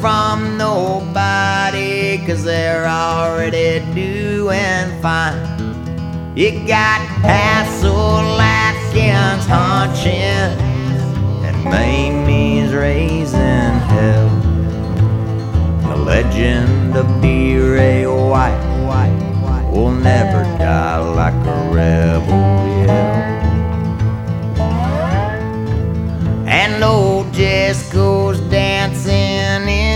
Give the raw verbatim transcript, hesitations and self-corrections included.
from nobody, 'cause they're already doing fine. You got Hassel Atkins hunching and Mamie's raising hell. The legend of Beer